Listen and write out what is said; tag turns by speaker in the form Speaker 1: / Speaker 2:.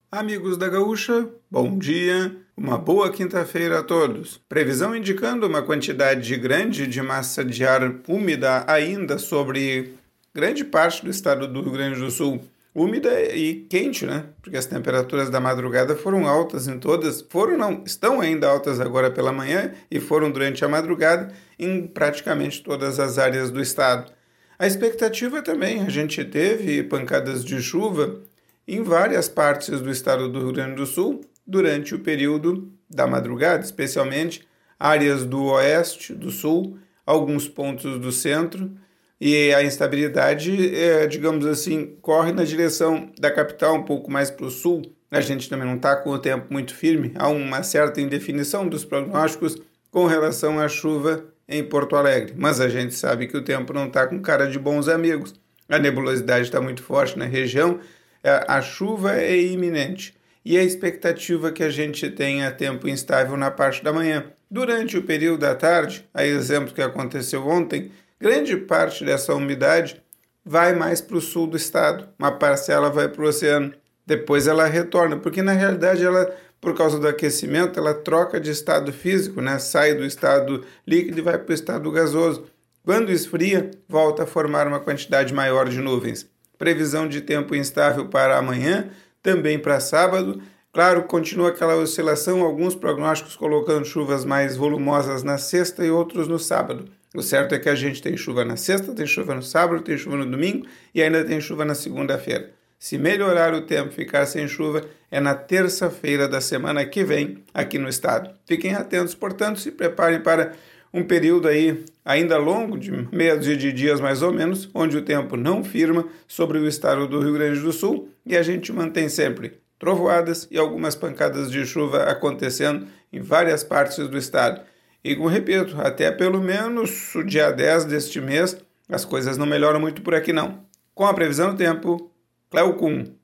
Speaker 1: Amigos da Gaúcha, bom dia, uma boa quinta-feira a todos. Previsão indicando uma quantidade grande de massa de ar úmida ainda sobre grande parte do estado do Rio Grande do Sul. Úmida e quente, né? Porque as temperaturas da madrugada foram altas em todas, estão ainda altas agora pela manhã e foram durante a madrugada em praticamente todas as áreas do estado. A expectativa também, a gente teve pancadas de chuva em várias partes do estado do Rio Grande do Sul durante o período da madrugada, especialmente áreas do oeste, do sul, alguns pontos do centro, e a instabilidade, digamos assim, corre na direção da capital, um pouco mais para o sul. A gente também não está com o tempo muito firme, há uma certa indefinição dos prognósticos com relação à chuva em Porto Alegre, mas a gente sabe que o tempo não está com cara de bons amigos. A nebulosidade está muito forte na região, a chuva é iminente e a expectativa que a gente tenha tempo instável na parte da manhã. Durante o período da tarde, a exemplo que aconteceu ontem, grande parte dessa umidade vai mais para o sul do estado, uma parcela vai para o oceano, depois ela retorna, porque na realidade ela, por causa do aquecimento, ela troca de estado físico, né? Sai do estado líquido e vai para o estado gasoso. Quando esfria, volta a formar uma quantidade maior de nuvens. Previsão de tempo instável para amanhã, também para sábado. Claro, continua aquela oscilação, alguns prognósticos colocando chuvas mais volumosas na sexta e outros no sábado. O certo é que a gente tem chuva na sexta, tem chuva no sábado, tem chuva no domingo e ainda tem chuva na segunda-feira. Se melhorar o tempo, ficar sem chuva, é na terça-feira da semana que vem aqui no estado. Fiquem atentos, portanto, se preparem para um período aí ainda longo, de meia dúzia de dias mais ou menos, onde o tempo não firma sobre o estado do Rio Grande do Sul e a gente mantém sempre trovoadas e algumas pancadas de chuva acontecendo em várias partes do estado. E como repito, até pelo menos o dia 10 deste mês, as coisas não melhoram muito por aqui não. Com a previsão do tempo, Cleo Kuhn.